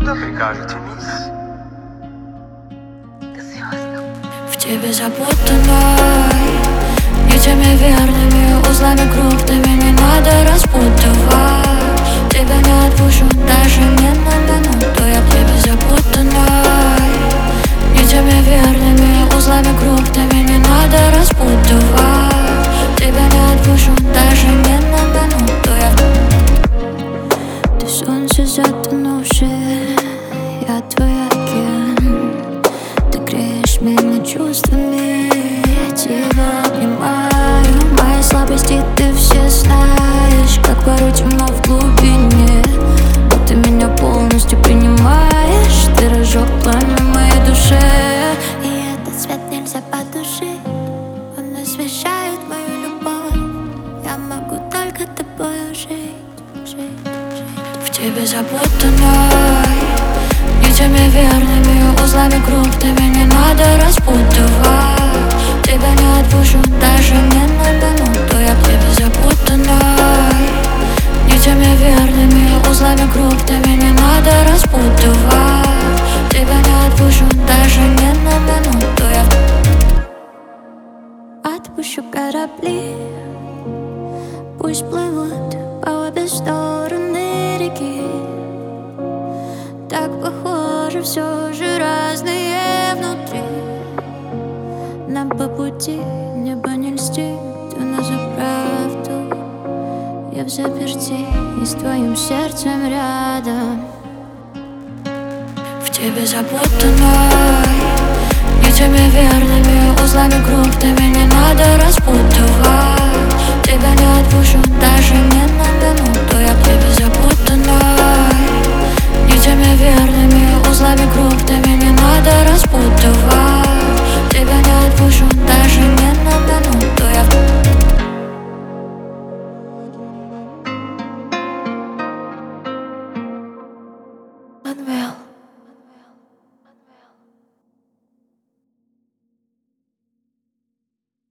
Что прикажете, мисс? В тебе запутанной нитями верными, узлами крупными не надо распутывать. Тебя не отпущу даже не на минуту. Я в тебе запутанной нитями верными, узлами крупными не надо распутывать. Тебя не отпущу даже не на минуту. Ты солнце затонувшее, я твой океан. Ты греешь меня чувствами, я тебя обнимаю. Мои слабости ты все знаешь, как порой темно в глубине, но ты меня полностью принимаешь. Ты разжег пламя в моей душе, и этот свет нельзя потушить. Он освещает мою любовь, я могу только тобою жить. В тебе запутанной нитями верными, узлами крупными не надо распутывать. Тебя не отпущу даже не на минуту. Я в тебе запутанной нитями верными, узлами крупными не надо распутывать. Тебя не отпущу даже не на минуту. Я отпущу корабли, пусть плывут по обе стороны реки. Так похоже, все же разные внутри. Нам по пути небо не льстит, у нас за правду. Я в заперти и с твоим сердцем рядом. В тебе запутанной нитями верными, узлами крупными не надо распутывать. Тебя не отпущу даже не на минуту. Я в тебе запутанной нитями верными, узлами крупными не надо распутывать. Тебя не отпущу даже не на минуту. Unreal.